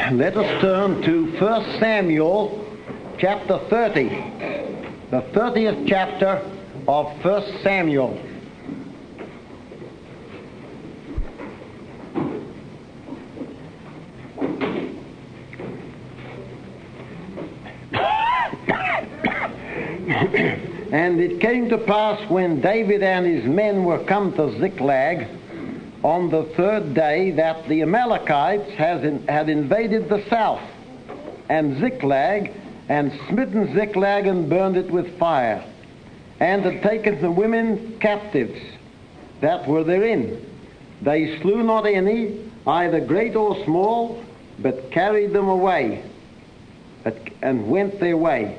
Let us turn to 1 Samuel chapter 30, the 30th chapter of 1 Samuel. And it came to pass when David and his men were come to Ziklag on the third day that the Amalekites had invaded the south and Ziklag, and smitten Ziklag and burned it with fire, and had taken the women captives that were therein. They slew not any, either great or small, but carried them away and went their way.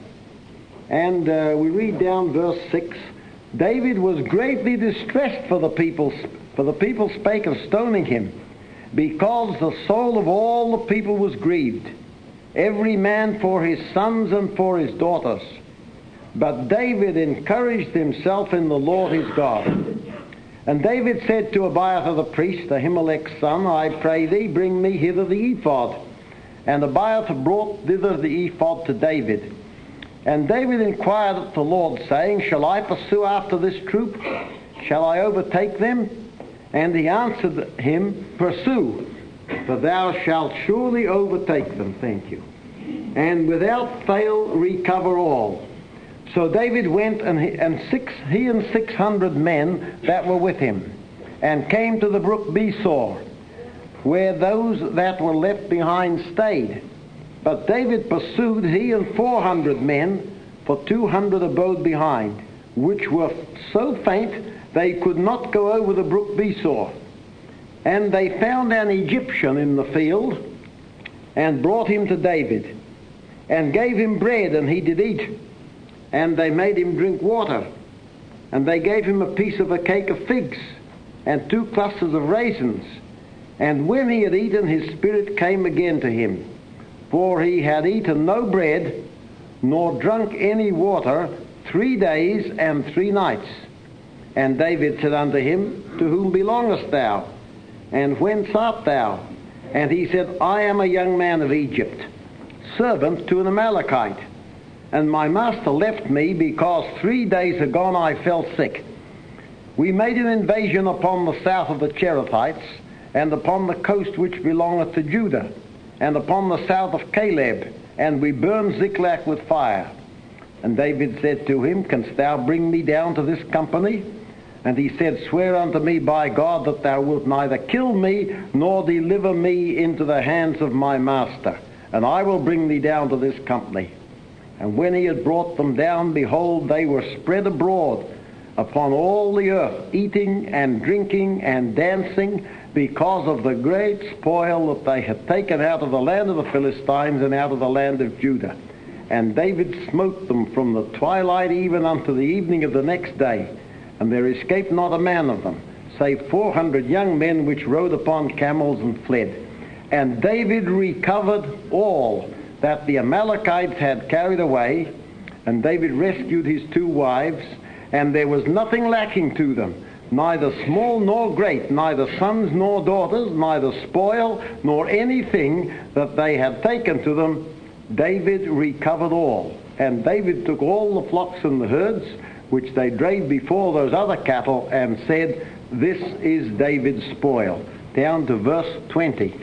And we read down verse 6. David was greatly distressed for the people spake of stoning him, because the soul of all the people was grieved, every man for his sons and for his daughters. But David encouraged himself in the Lord his God. And David said to Abiathar the priest, Ahimelech's son, I pray thee, bring me hither the ephod. And Abiathar brought thither the ephod to David. And David inquired of the Lord, saying, Shall I pursue after this troop? Shall I overtake them? And he answered him, Pursue, for thou shalt surely overtake them. Thank you. And without fail recover all. So David went, he and 600 men that were with him, and came to the brook Besor, where those that were left behind stayed. But David pursued, he and 400 men, for 200 abode behind, which were so faint they could not go over the brook Besor. And they found an Egyptian in the field, and brought him to David, and gave him bread, and he did eat. And they made him drink water, and they gave him a piece of a cake of figs, and 2 clusters of raisins. And when he had eaten, his spirit came again to him, for he had eaten no bread, nor drunk any water 3 days and 3 nights. And David said unto him, To whom belongest thou? And whence art thou? And he said, I am a young man of Egypt, servant to an Amalekite. And my master left me, because 3 days agone I fell sick. We made an invasion upon the south of the Cherethites, and upon the coast which belongeth to Judah, and upon the south of Caleb, and we burned Ziklag with fire. And David said to him, Canst thou bring me down to this company? And he said, Swear unto me by God that thou wilt neither kill me, nor deliver me into the hands of my master, and I will bring thee down to this company. And when he had brought them down, behold, they were spread abroad upon all the earth, eating and drinking and dancing, because of the great spoil that they had taken out of the land of the Philistines and out of the land of Judah. And David smote them from the twilight even unto the evening of the next day, and there escaped not a man of them, save 400 young men which rode upon camels and fled. And David recovered all that the Amalekites had carried away, and David rescued his 2 wives, and there was nothing lacking to them, neither small nor great, neither sons nor daughters, neither spoil nor anything that they had taken to them. David recovered all. And David took all the flocks and the herds which they drave before those other cattle, and said, This is David's spoil. Down to verse 20.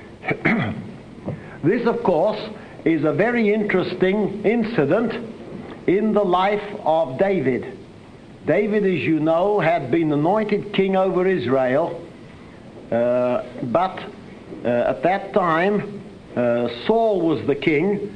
This, of course, is a very interesting incident in the life of David. David, as you know, had been anointed king over Israel, but at that time Saul was the king.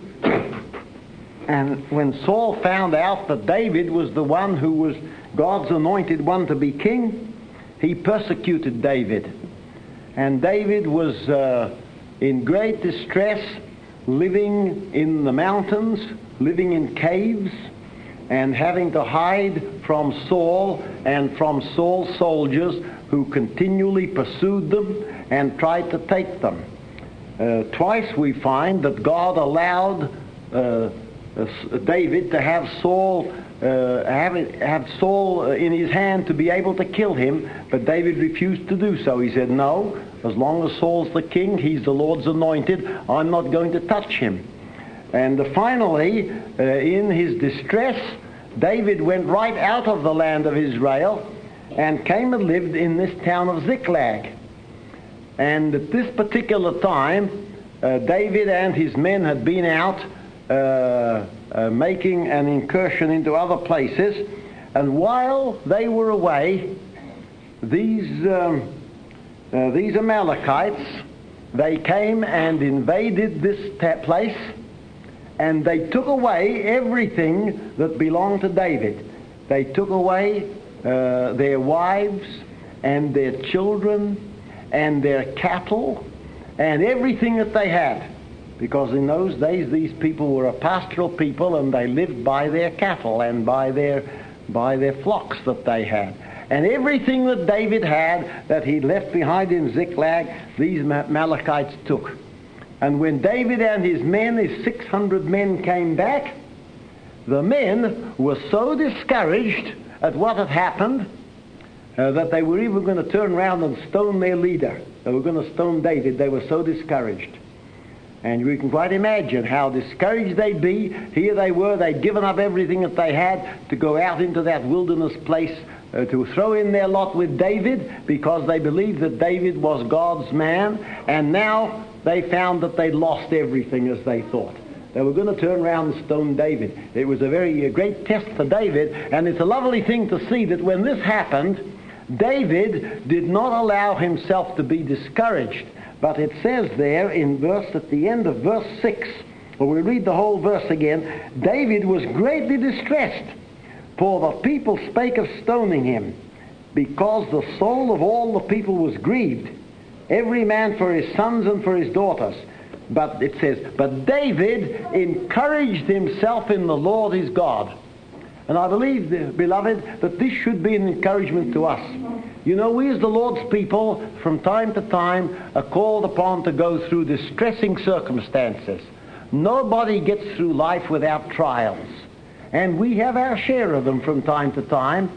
And when Saul found out that David was the one who was God's anointed one to be king, he persecuted David. And David was in great distress, living in the mountains, living in caves, and having to hide from Saul and from Saul's soldiers, who continually pursued them and tried to take them. Twice we find that God allowed David to have Saul in his hand to be able to kill him, but David refused to do so. He said, No, As long as Saul's the king, he's the Lord's anointed, I'm not going to touch him. And finally, in his distress, David went right out of the land of Israel and came and lived in this town of Ziklag. And at this particular time, David and his men had been out making an incursion into other places. And while they were away, these Amalekites, they came and invaded this place, and they took away everything that belonged to David. They took away their wives and their children and their cattle and everything that they had, because in those days these people were a pastoral people, and they lived by their cattle and by their flocks that they had. And everything that David had that he left behind in Ziklag, these Amalekites took. And when David and his men, his 600 men, came back, the men were so discouraged at what had happened that they were even going to turn around and stone their leader. They were going to stone David. They were so discouraged. And we can quite imagine how discouraged they'd be. Here they were, they'd given up everything that they had to go out into that wilderness place to throw in their lot with David, because they believed that David was God's man, and now they found that they'd lost everything as they thought. They were going to turn around and stone David. It was a very great test for David, and it's a lovely thing to see that when this happened, David did not allow himself to be discouraged. But it says there at the end of verse 6, well, we read the whole verse again, David was greatly distressed, for the people spake of stoning him, because the soul of all the people was grieved, every man for his sons and for his daughters. But it says, but David encouraged himself in the Lord his God. And I believe, beloved, that this should be an encouragement to us. You know, we as the Lord's people, from time to time, are called upon to go through distressing circumstances. Nobody gets through life without trials. And we have our share of them from time to time.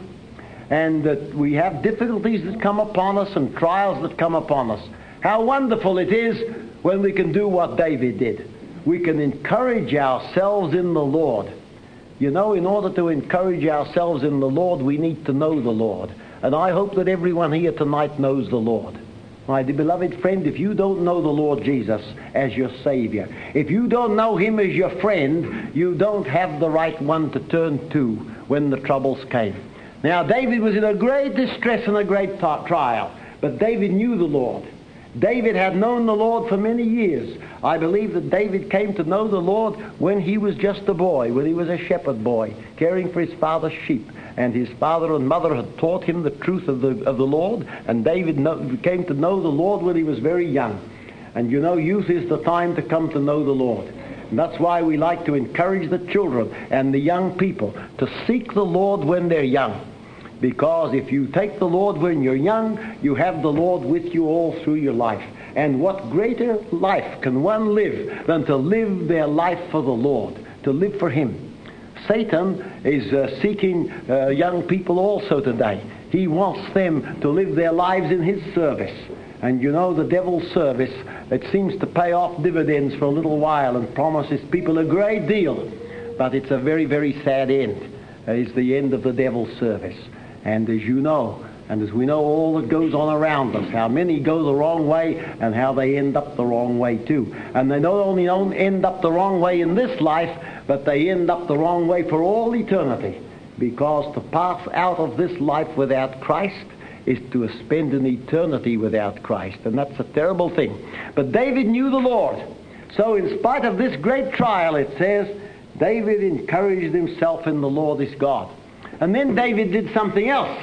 And we have difficulties that come upon us and trials that come upon us. How wonderful it is when we can do what David did. We can encourage ourselves in the Lord. You know, in order to encourage ourselves in the Lord, we need to know the Lord. And I hope that everyone here tonight knows the Lord. My dear beloved friend, if you don't know the Lord Jesus as your Savior, if you don't know Him as your friend, you don't have the right one to turn to when the troubles came. Now, David was in a great distress and a great trial, but David knew the Lord. David had known the Lord for many years. I believe that David came to know the Lord when he was just a boy, when he was a shepherd boy, caring for his father's sheep. And his father and mother had taught him the truth of the Lord, and David came to know the Lord when he was very young. And you know, youth is the time to come to know the Lord. And that's why we like to encourage the children and the young people to seek the Lord when they're young. Because if you take the Lord when you're young, you have the Lord with you all through your life. And what greater life can one live than to live their life for the Lord, to live for Him? Satan is seeking young people also today. He wants them to live their lives in his service. And you know, the devil's service, it seems to pay off dividends for a little while and promises people a great deal. But it's a very, very sad end. It's the end of the devil's service. And as you know, and as we know all that goes on around us, how many go the wrong way and how they end up the wrong way too. And they not only don't end up the wrong way in this life, but they end up the wrong way for all eternity. Because to pass out of this life without Christ is to spend an eternity without Christ. And that's a terrible thing. But David knew the Lord. So in spite of this great trial, it says, David encouraged himself in the Lord his God. And then David did something else.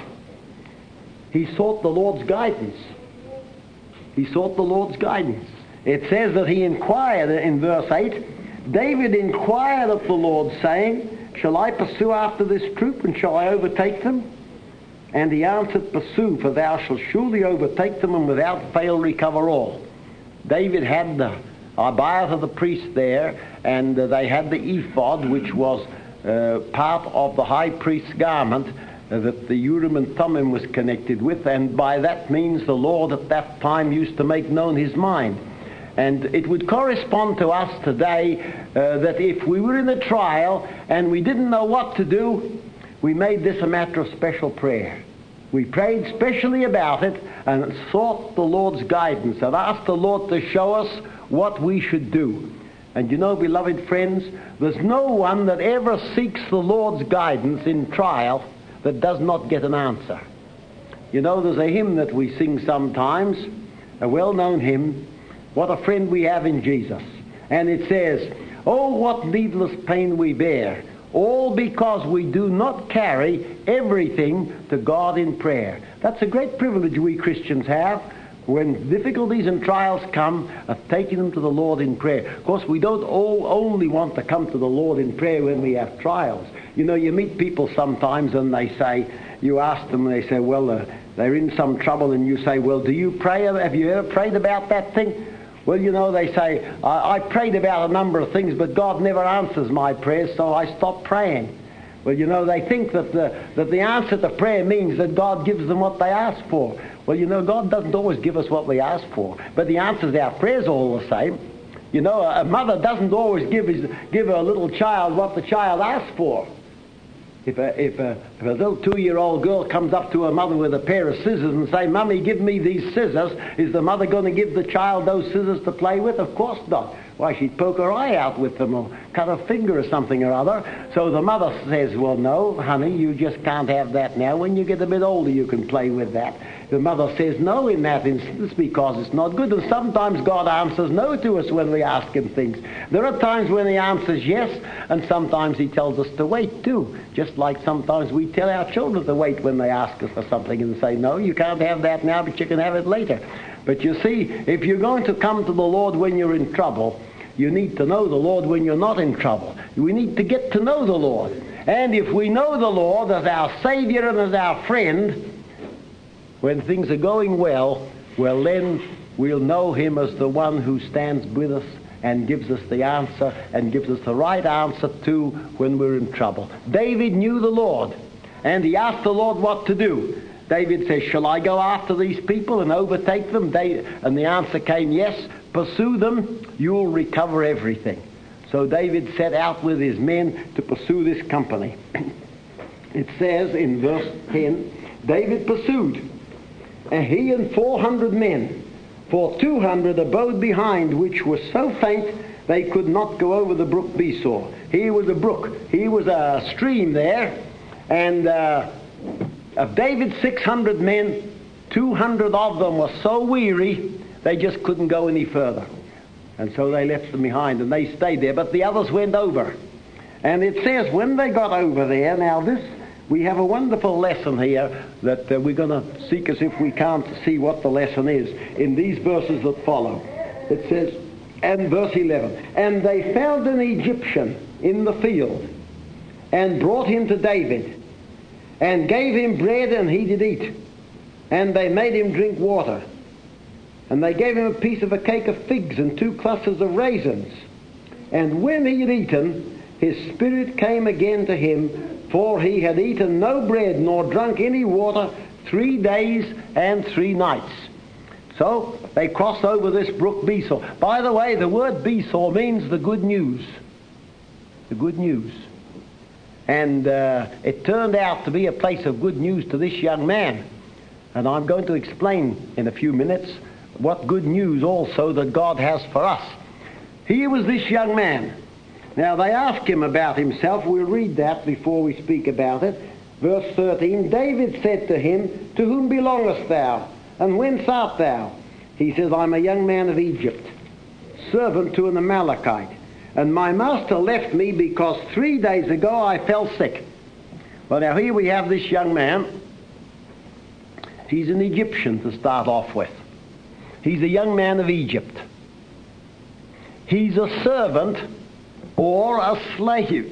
He sought the Lord's guidance. He sought the Lord's guidance. It says that he inquired in verse 8, David inquired of the Lord, saying, shall I pursue after this troop, and shall I overtake them? And he answered, pursue, for thou shalt surely overtake them, and without fail recover all. David had the Abiathar the priest there, and they had the ephod, which was part of the high priest's garment, that the Urim and Thummim was connected with, and by that means the Lord at that time used to make known his mind. And it would correspond to us today that if we were in a trial and we didn't know what to do, we made this a matter of special prayer. We prayed specially about it and sought the Lord's guidance and asked the Lord to show us what we should do. And you know, beloved friends, there's no one that ever seeks the Lord's guidance in trial that does not get an answer. You know, there's a hymn that we sing sometimes, a well-known hymn, "What a friend we have in Jesus." And it says, "Oh, what needless pain we bear, all because we do not carry everything to God in prayer." That's a great privilege we Christians have, when difficulties and trials come, of taking them to the Lord in prayer. Of course, we don't all only want to come to the Lord in prayer when we have trials. You know, you meet people sometimes and they say, you ask them, and they say, well, they're in some trouble, and you say, well, do you pray? Have you ever prayed about that thing? Well, you know, they say, I prayed about a number of things, but God never answers my prayers, so I stopped praying. Well, you know, they think that the answer to prayer means that God gives them what they ask for. Well, you know, God doesn't always give us what we ask for, but He answers our prayers all the same. You know, a mother doesn't always give her little child what the child asks for. If a little 2-year-old girl comes up to her mother with a pair of scissors and say, "Mummy, give me these scissors," is the mother going to give the child those scissors to play with? Of course not. Why, she'd poke her eye out with them or cut her finger or something or other. So the mother says, "Well, no, honey, you just can't have that now. When you get a bit older, you can play with that." The mother says no in that instance because it's not good. And sometimes God answers no to us when we ask Him things. There are times when He answers yes, and sometimes He tells us to wait too. Just like sometimes we tell our children to wait when they ask us for something and say, "No, you can't have that now, but you can have it later." But you see, if you're going to come to the Lord when you're in trouble, you need to know the Lord when you're not in trouble. We need to get to know the Lord. And if we know the Lord as our Savior and as our friend, when things are going well, then we'll know Him as the one who stands with us and gives us the answer and gives us the right answer too when we're in trouble. David knew the Lord, and he asked the Lord what to do. David says, "Shall I go after these people and overtake them?" And the answer came, "Yes, pursue them, you'll recover everything." So David set out with his men to pursue this company. It says in verse 10, David pursued, and he and 400 men, for 200 abode behind, which were so faint they could not go over the brook Besor. Here was a brook. Here was a stream there, and of David's 600 men, 200 of them were so weary they just couldn't go any further. And so they left them behind, and they stayed there, but the others went over. And it says when they got over there, now this, we have a wonderful lesson here that we're going to seek as if we can't see what the lesson is in these verses that follow. It says, and verse 11, "And they found an Egyptian in the field, and brought him to David, and gave him bread, and he did eat. And they made him drink water. And they gave him a piece of a cake of figs and 2 clusters of raisins. And when he had eaten, his spirit came again to him, for he had eaten no bread nor drunk any water 3 days and 3 nights. So they crossed over this brook Besor. By the way, the word Besor means the good news. The good news. And it turned out to be a place of good news to this young man. And I'm going to explain in a few minutes what good news also that God has for us. Here was this young man. Now they asked him about himself. We'll read that before we speak about it. Verse 13, David said to him, "To whom belongest thou, and whence art thou?" He says, "I'm a young man of Egypt, servant to an Amalekite. And my master left me because 3 days ago I fell sick." Well, now here we have this young man. He's an Egyptian to start off with. He's a young man of Egypt. He's a servant or a slave,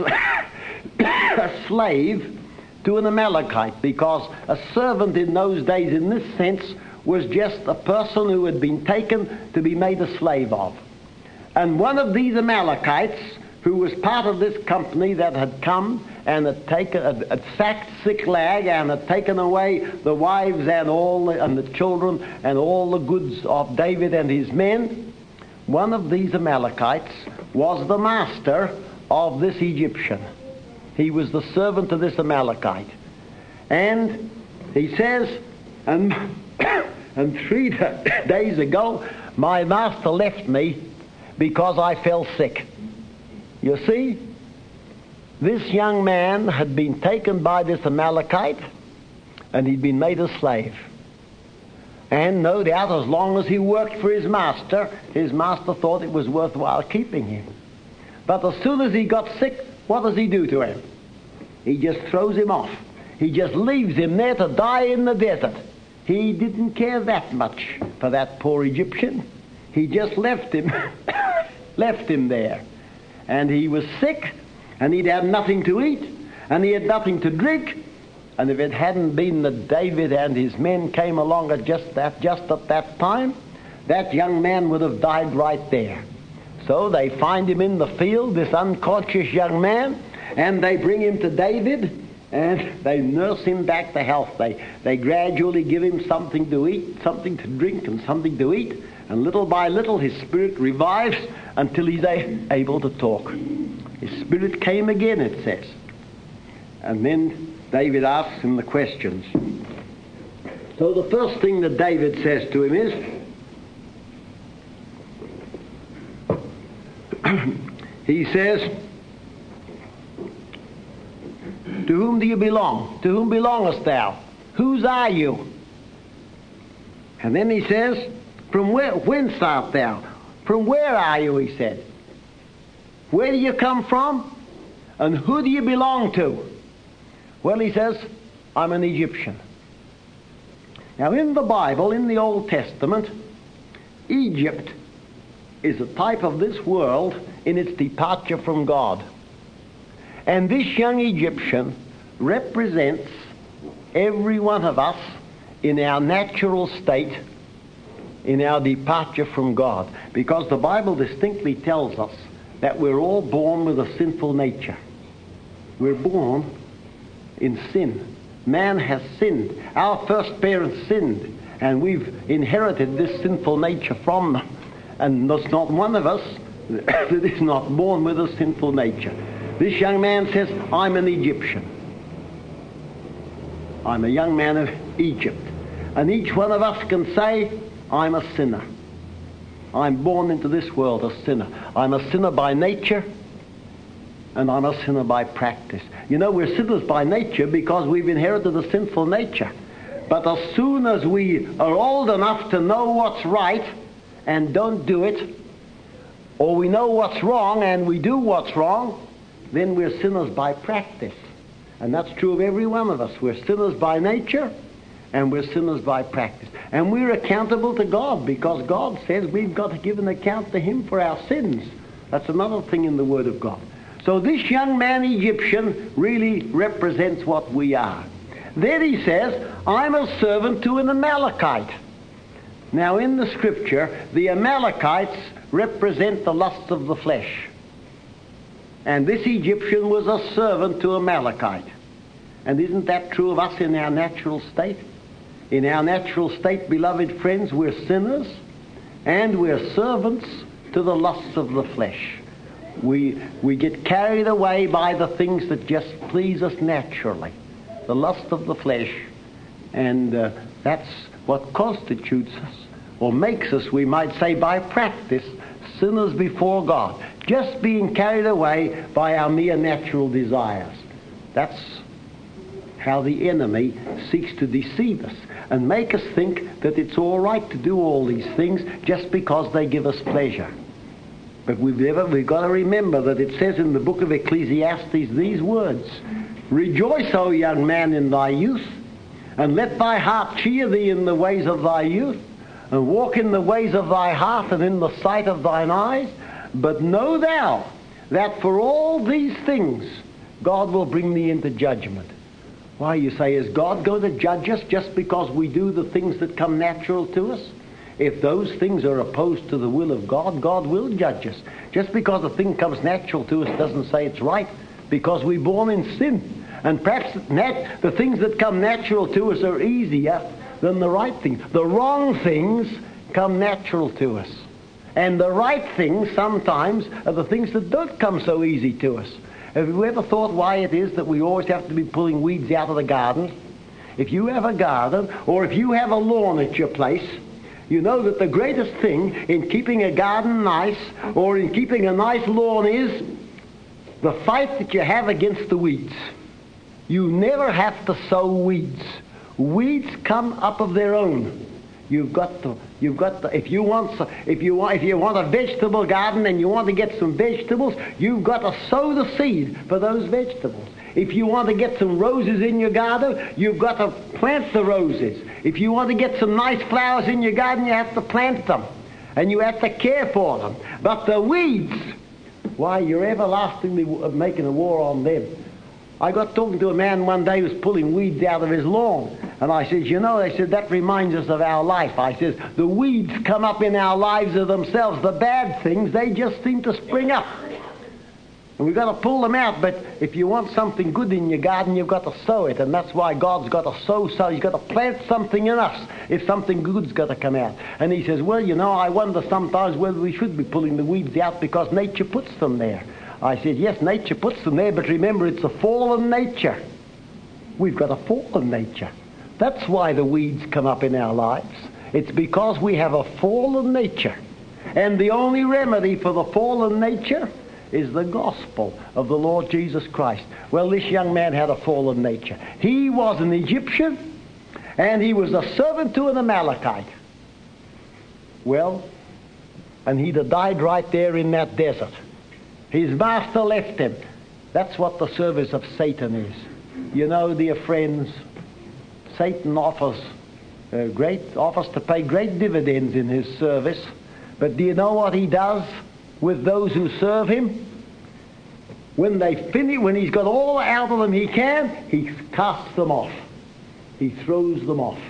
a slave to an Amalekite, because a servant in those days in this sense was just a person who had been taken to be made a slave of. And one of these Amalekites, who was part of this company that had come and had sacked Ziklag and had taken away the wives and and the children and all the goods of David and his men, one of these Amalekites was the master of this Egyptian. He was the servant of this Amalekite. And he says, and 3 days ago, my master left me because I fell sick. You see, this young man had been taken by this Amalekite, and he'd been made a slave. And no doubt, as long as he worked for his master thought it was worthwhile keeping him. But as soon as he got sick, what does he do to him? He just throws him off. He just leaves him there to die in the desert. He didn't care that much for that poor Egyptian. He just left him, left him there. And he was sick, and he'd had nothing to eat, and he had nothing to drink. And if it hadn't been that David and his men came along at just at that time, that young man would have died right there. So they find him in the field, this unconscious young man, and they bring him to David, and they nurse him back to health. They gradually give him something to eat, something to drink, and something to eat, and little by little his spirit revives until he's able to talk. His spirit came again, it says. And then David asks him the questions. So the first thing that David says to him is, he says, to whom do you belong? To whom belongest thou? Whose are you? And then he says, from whence art thou? From where are you, he said. Where do you come from? And who do you belong to? Well, he says, I'm an Egyptian. Now, in the Bible, in the Old Testament, Egypt is a type of this world in its departure from God. And this young Egyptian represents every one of us in our natural state, in our departure from God. Because the Bible distinctly tells us that we're all born with a sinful nature. We're born in sin. Man has sinned. Our first parents sinned, and we've inherited this sinful nature from them. And there's not one of us that is not born with a sinful nature. This young man says, I'm an Egyptian. I'm a young man of Egypt. And each one of us can say, I'm a sinner. I'm born into this world a sinner. I'm a sinner by nature, and I'm a sinner by practice. You know, we're sinners by nature because we've inherited a sinful nature. But as soon as we are old enough to know what's right and don't do it, or we know what's wrong and we do what's wrong, then we're sinners by practice. And that's true of every one of us. We're sinners by nature, and we're sinners by practice. And we're accountable to God because God says we've got to give an account to Him for our sins. That's another thing in the Word of God. So this young man Egyptian really represents what we are. Then he says, I'm a servant to an Amalekite. Now in the Scripture, the Amalekites represent the lusts of the flesh. And this Egyptian was a servant to Amalekite. And isn't that true of us in our natural state? In our natural state, beloved friends, we're sinners and we're servants to the lusts of the flesh. We get carried away by the things that just please us naturally, the lust of the flesh, and that's what constitutes us, or makes us, we might say by practice, sinners before God, just being carried away by our mere natural desires. That's how the enemy seeks to deceive us and make us think that it's all right to do all these things just because they give us pleasure. But we've got to remember that it says in the book of Ecclesiastes these words, Rejoice, O young man, in thy youth, and let thy heart cheer thee in the ways of thy youth, and walk in the ways of thy heart and in the sight of thine eyes. But know thou that for all these things God will bring thee into judgment. Why, you say, is God going to judge us just because we do the things that come natural to us? If those things are opposed to the will of God, God will judge us. Just because a thing comes natural to us doesn't say it's right. because we're born in sin. And perhaps the things that come natural to us are easier than the right things. The wrong things come natural to us. And the right things sometimes are the things that don't come so easy to us. Have you ever thought why it is that we always have to be pulling weeds out of the garden? If you have a garden, or if you have a lawn at your place, you know that the greatest thing in keeping a garden nice, or in keeping a nice lawn, is the fight that you have against the weeds. You never have to sow weeds. Weeds come up of their own. If you want a vegetable garden and you want to get some vegetables, you've got to sow the seed for those vegetables. If you want to get some roses in your garden, you've got to plant the roses. If you want to get some nice flowers in your garden, you have to plant them. And you have to care for them. But the weeds, why, you're everlastingly making a war on them. I got talking to a man one day who was pulling weeds out of his lawn. And I said, I said, that reminds us of our life. I said, the weeds come up in our lives of themselves. The bad things, they just seem to spring up. And we've got to pull them out. But if you want something good in your garden, you've got to sow it. And that's why God's got to sow. He's got to plant something in us if something good's got to come out. And he says, I wonder sometimes whether we should be pulling the weeds out because nature puts them there. I said, yes, nature puts them there, but remember, it's a fallen nature. We've got a fallen nature. That's why the weeds come up in our lives. It's because we have a fallen nature. And the only remedy for the fallen nature is the gospel of the Lord Jesus Christ. Well, this young man had a fallen nature. He was an Egyptian, and he was a servant to an Amalekite. Well, and he'd have died right there in that desert. His master left him. That's what the service of Satan is. Dear friends, Satan offers to pay great dividends in his service. But do you know what he does with those who serve him? When he's got all out of them he can, he casts them off. He throws them off.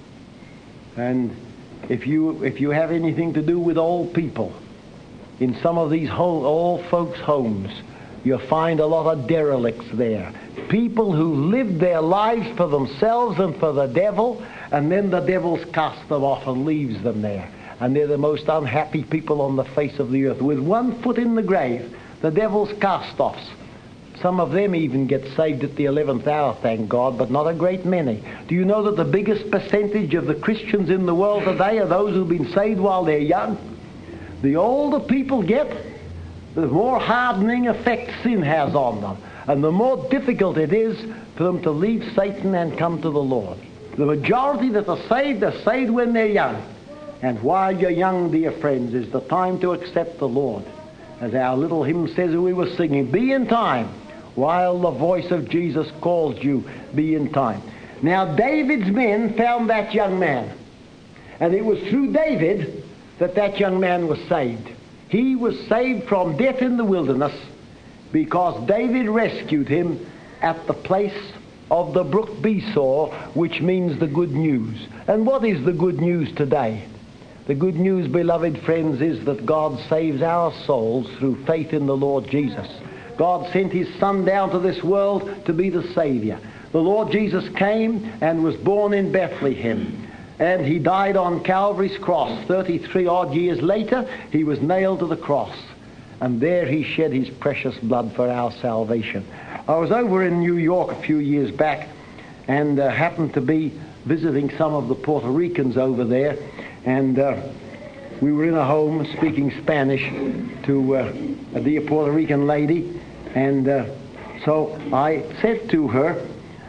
And if you have anything to do with old people, in some of these old folks' homes, you'll find a lot of derelicts there. People who live their lives for themselves and for the devil, and then the devil's cast them off and leaves them there. And they're the most unhappy people on the face of the earth. With one foot in the grave, the devil's cast-offs. Some of them even get saved at the 11th hour, thank God, but not a great many. Do you know that the biggest percentage of the Christians in the world today are those who've been saved while they're young? The older people get, the more hardening effect sin has on them. And the more difficult it is for them to leave Satan and come to the Lord. The majority that are saved when they're young. And while you're young, dear friends, is the time to accept the Lord. As our little hymn says we were singing, be in time, while the voice of Jesus calls you, be in time. Now David's men found that young man. And it was through David that young man was saved. He was saved from death in the wilderness because David rescued him at the place of the brook Besor, which means the good news. And what is the good news today? The good news, beloved friends, is that God saves our souls through faith in the Lord Jesus. God sent his Son down to this world to be the Savior. The Lord Jesus came and was born in Bethlehem. And he died on Calvary's cross. 33 odd years later, he was nailed to the cross. And there he shed his precious blood for our salvation. I was over in New York a few years back and happened to be visiting some of the Puerto Ricans over there. And we were in a home speaking Spanish to a dear Puerto Rican lady. And so I said to her,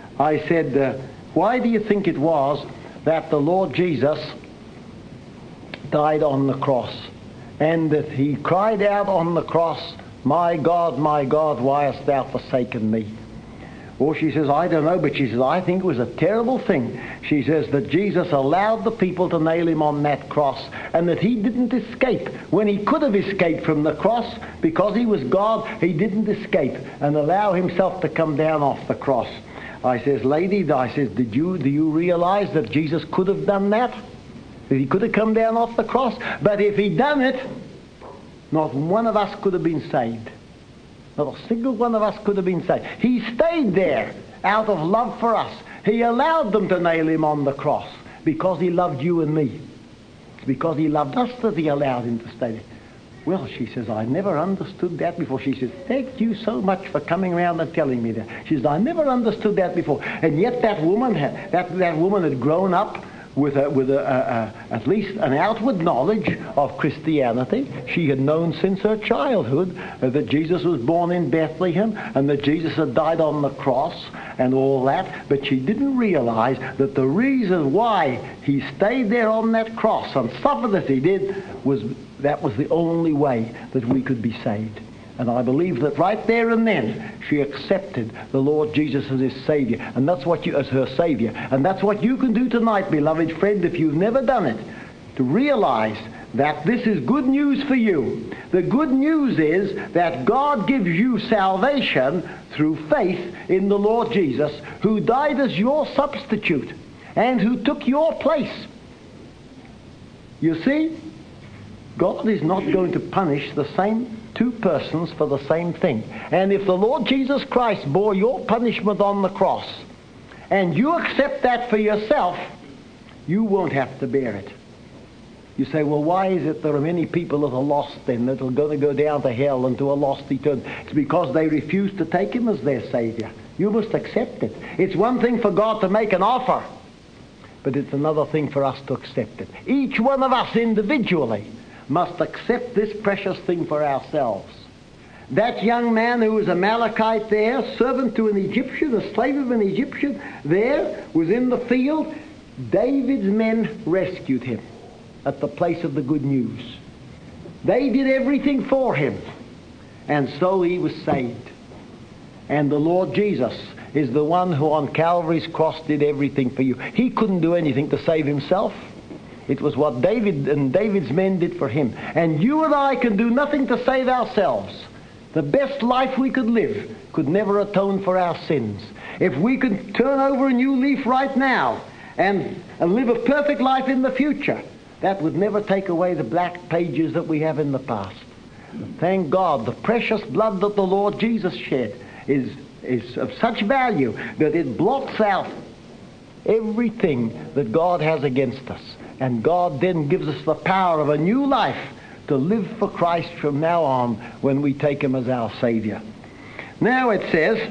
why do you think it was that the Lord Jesus died on the cross, and that he cried out on the cross, my God, why hast thou forsaken me? Well, she says, I don't know, but she says, I think it was a terrible thing. She says that Jesus allowed the people to nail him on that cross, and that he didn't escape. When he could have escaped from the cross, because he was God, he didn't escape and allow himself to come down off the cross. I says, lady, do you realize that Jesus could have done that? That he could have come down off the cross? But if he'd done it, not one of us could have been saved. Not a single one of us could have been saved. He stayed there out of love for us. He allowed them to nail him on the cross because he loved you and me. It's because he loved us that he allowed him to stay there. Well, she says, I never understood that before. She says, thank you so much for coming around and telling me that. She says, I never understood that before. And yet that woman had grown up with at least an outward knowledge of Christianity. She had known since her childhood that Jesus was born in Bethlehem and that Jesus had died on the cross and all that, but she didn't realize that the reason why he stayed there on that cross and suffered as he did was that was the only way that we could be saved. And I believe that right there and then she accepted the Lord Jesus as his Savior, and that's what as her Savior. And that's what you can do tonight, beloved friend, if you've never done it, to realize that this is good news for you. The good news is that God gives you salvation through faith in the Lord Jesus, who died as your substitute and who took your place. You see, God is not going to punish the same two persons for the same thing. And if the Lord Jesus Christ bore your punishment on the cross, and you accept that for yourself, you won't have to bear it. You say, well, why is it there are many people that are lost then, that are going to go down to hell and to a lost eternity? It's because they refuse to take him as their Savior. You must accept it. It's one thing for God to make an offer, but it's another thing for us to accept it. Each one of us individually must accept this precious thing for ourselves. That young man who was a Amalekite there, servant to an Egyptian, a slave of an Egyptian, there was in the field. David's men rescued him at the place of the good news. They did everything for him, and so he was saved. And the Lord Jesus is the one who on Calvary's cross did everything for you. He couldn't do anything to save himself. It was what David and David's men did for him. And you and I can do nothing to save ourselves. The best life we could live could never atone for our sins. If we could turn over a new leaf right now and live a perfect life in the future, that would never take away the black pages that we have in the past. Thank God, the precious blood that the Lord Jesus shed is of such value that it blots out everything that God has against us. And God then gives us the power of a new life to live for Christ from now on when we take him as our Savior. Now it says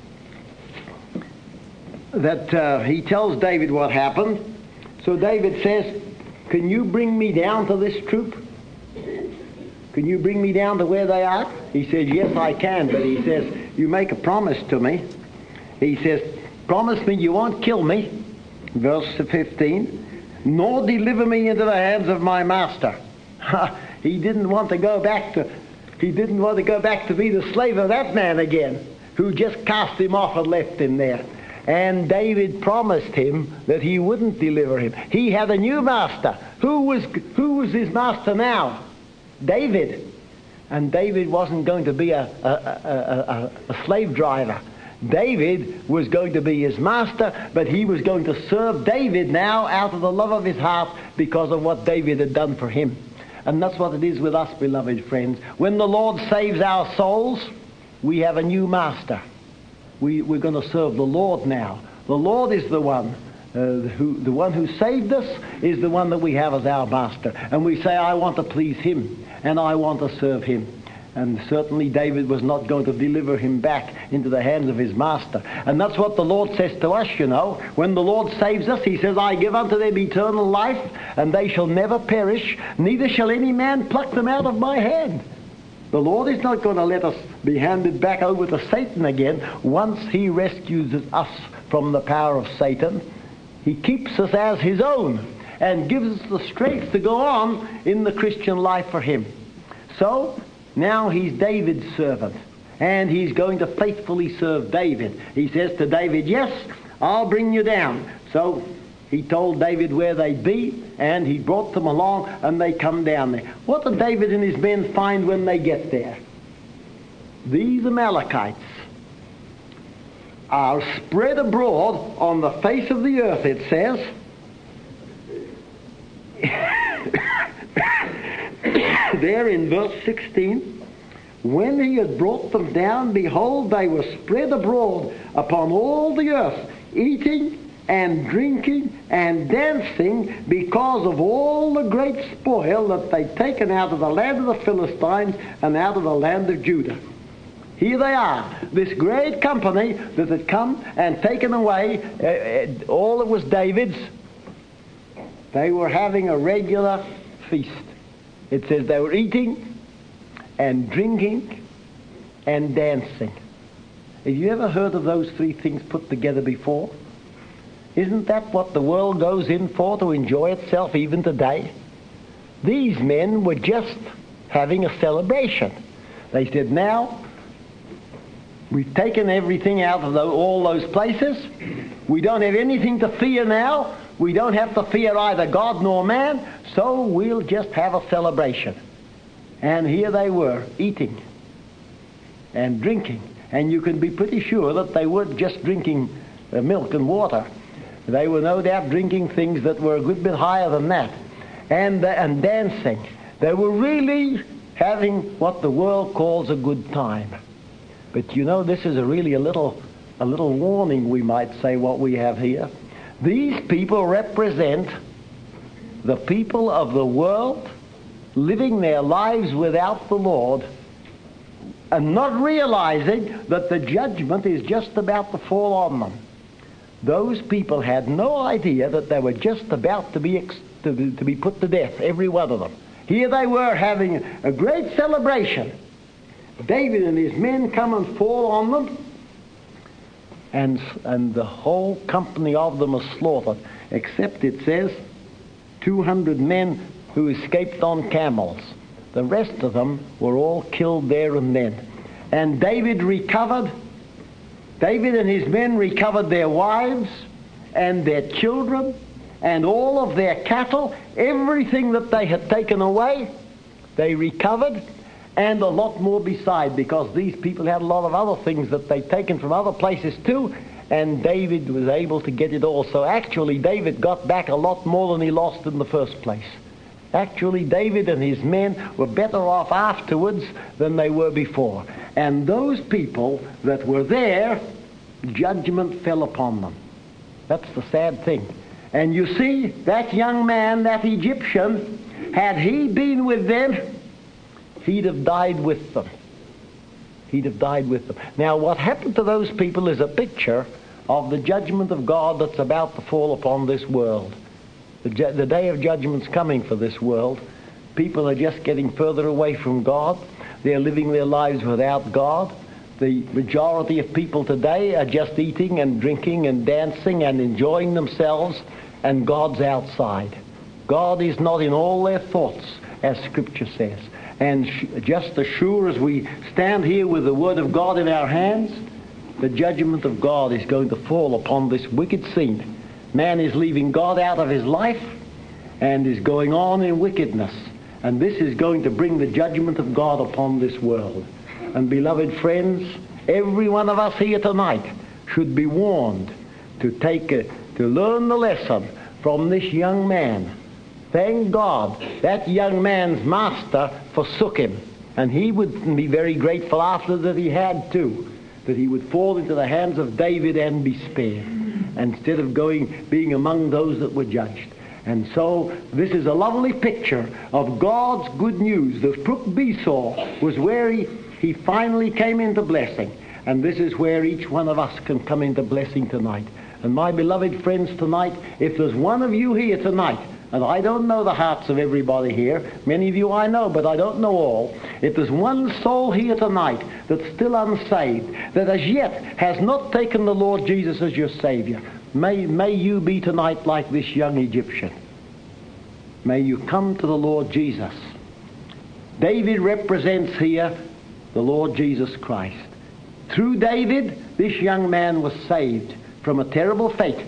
that he tells David what happened. So David says, can you bring me down to this troop? Can you bring me down to where they are? He says, yes, I can. But he says, you make a promise to me. He says, promise me you won't kill me. Verse 15. Nor deliver me into the hands of my master. He didn't want to go back to be the slave of that man again, who just cast him off and left him there. And David promised him that he wouldn't deliver him. He had a new master. Who was his master now? David. And David wasn't going to be a slave driver. David was going to be his master, but he was going to serve David now out of the love of his heart because of what David had done for him. And that's what it is with us, beloved friends. When the Lord saves our souls, we have a new master. We're going to serve the Lord now. The Lord is the one who saved us is the one that we have as our master. And we say, I want to please him and I want to serve him. And certainly David was not going to deliver him back into the hands of his master. And that's what the Lord says to us, you know. When the Lord saves us, he says, I give unto them eternal life, and they shall never perish, neither shall any man pluck them out of my hand. The Lord is not going to let us be handed back over to Satan again. Once he rescues us from the power of Satan, he keeps us as his own and gives us the strength to go on in the Christian life for him. So, now he's David's servant, and he's going to faithfully serve David. He says to David, yes, I'll bring you down. So he told David where they'd be, and he brought them along, and they come down there. What did David and his men find when they get there? These Amalekites are spread abroad on the face of the earth, it says. There in verse 16, When he had brought them down, behold, they were spread abroad upon all the earth, eating and drinking and dancing, because of all the great spoil that they'd taken out of the land of the Philistines and out of the land of Judah. Here they are, this great company that had come and taken away all that was David's. They were having a regular feast. It says they were eating and drinking and dancing. Have you ever heard of those three things put together before? Isn't that what the world goes in for, to enjoy itself even today? These men were just having a celebration. They said, now, we've taken everything out of all those places. We don't have anything to fear now. We don't have to fear either God nor man, so we'll just have a celebration. And here they were, eating and drinking. And you can be pretty sure that they weren't just drinking milk and water. They were no doubt drinking things that were a good bit higher than that. And dancing. They were really having what the world calls a good time. But you know, this is really a little warning, we might say, what we have here. These people represent the people of the world living their lives without the Lord and not realizing that the judgment is just about to fall on them. Those people had no idea that they were just about to be put to death, every one of them. Here they were having a great celebration. David and his men come and fall on them, and the whole company of them are slaughtered, except, it says, 200 men who escaped on camels. The rest of them were all killed there and then. And David and his men recovered their wives and their children and all of their cattle. Everything that they had taken away, they recovered, and a lot more beside, because these people had a lot of other things that they'd taken from other places too, and David was able to get it all. So actually David got back a lot more than he lost in the first place. Actually, David and his men were better off afterwards than they were before. And those people that were there, judgment fell upon them. That's the sad thing. And you see, that young man, that Egyptian, had he been with them, he'd have died with them. He'd have died with them. Now, what happened to those people is a picture of the judgment of God that's about to fall upon this world. The day of judgment's coming for this world. People are just getting further away from God. They're living their lives without God. The majority of people today are just eating and drinking and dancing and enjoying themselves, and God's outside. God is not in all their thoughts, as Scripture says. And just as sure as we stand here with the Word of God in our hands, the judgment of God is going to fall upon this wicked scene. Man is leaving God out of his life and is going on in wickedness. And this is going to bring the judgment of God upon this world. And beloved friends, every one of us here tonight should be warned to learn the lesson from this young man. Thank God that young man's master forsook him. And he would be very grateful after that he had too, that he would fall into the hands of David and be spared, instead of being among those that were judged. And so this is a lovely picture of God's good news. The brook Besor was where he finally came into blessing. And this is where each one of us can come into blessing tonight. And my beloved friends, tonight, if there's one of you here tonight, and I don't know the hearts of everybody here, many of you I know, but I don't know all. If there's one soul here tonight that's still unsaved, that as yet has not taken the Lord Jesus as your Savior, may you be tonight like this young Egyptian. May you come to the Lord Jesus. David represents here the Lord Jesus Christ. Through David, this young man was saved from a terrible fate.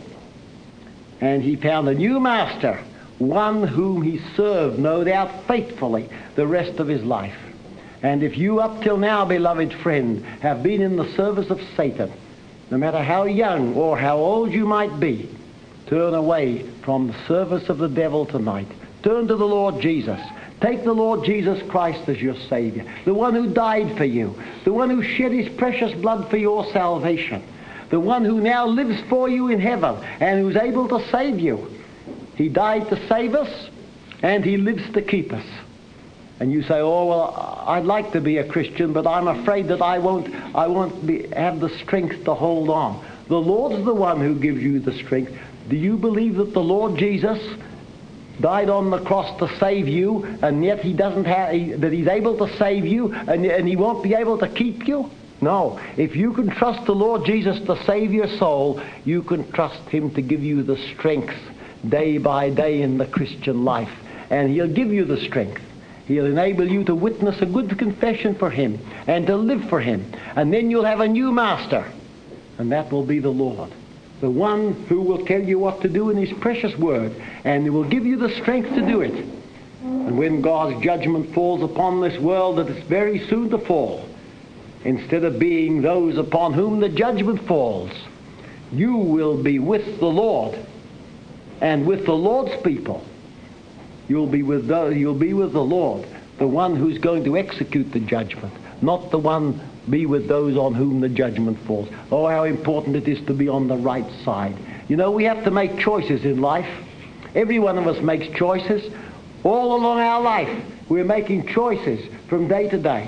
And he found a new master, one whom he served, no doubt, faithfully the rest of his life. And if you up till now, beloved friend, have been in the service of Satan, no matter how young or how old you might be, turn away from the service of the devil tonight. Turn to the Lord Jesus. Take the Lord Jesus Christ as your Savior, the one who died for you, the one who shed his precious blood for your salvation, the one who now lives for you in heaven and who's able to save you. He died to save us, and he lives to keep us. And you say, oh, well, I'd like to be a Christian, but I'm afraid that I won't have the strength to hold on. The Lord's the one who gives you the strength. Do you believe that the Lord Jesus died on the cross to save you, and yet that he's able to save you, and he won't be able to keep you? No. If you can trust the Lord Jesus to save your soul, you can trust him to give you the strength day by day in the Christian life. And he'll give you the strength. He'll enable you to witness a good confession for him and to live for him. And then you'll have a new master, and that will be the Lord, the one who will tell you what to do in his precious word, and he will give you the strength to do it. And when God's judgment falls upon this world that is very soon to fall, instead of being those upon whom the judgment falls, you will be with the Lord and with the Lord's people. You'll be with the Lord, the one who's going to execute the judgment, not the one be with those on whom the judgment falls. Oh, how important it is to be on the right side. You know, we have to make choices in life. Every one of us makes choices. All along our life, we're making choices from day to day.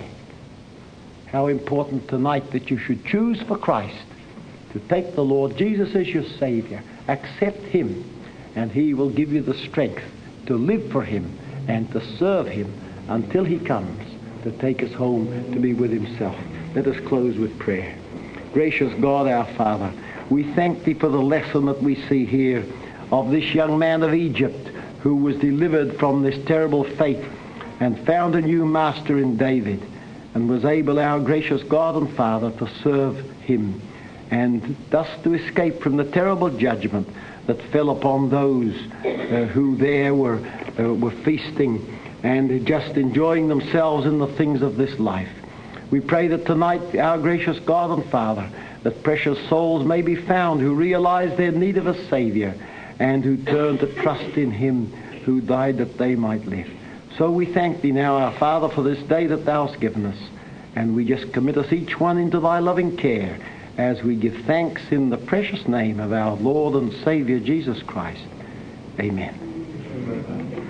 How important tonight that you should choose for Christ, to take the Lord Jesus as your Savior. Accept him, and he will give you the strength to live for him and to serve him until he comes to take us home to be with himself. Let us close with prayer. Gracious God, our Father, we thank thee for the lesson that we see here of this young man of Egypt who was delivered from this terrible fate and found a new master in David, and was able, our gracious God and Father, to serve him, and thus to escape from the terrible judgment that fell upon those who there were feasting and just enjoying themselves in the things of this life. We pray that tonight, our gracious God and Father, that precious souls may be found who realize their need of a Savior and who turn to trust in him who died that they might live. So we thank thee now, our Father, for this day that thou hast given us, and we just commit us each one into thy loving care as we give thanks in the precious name of our Lord and Savior Jesus Christ. Amen.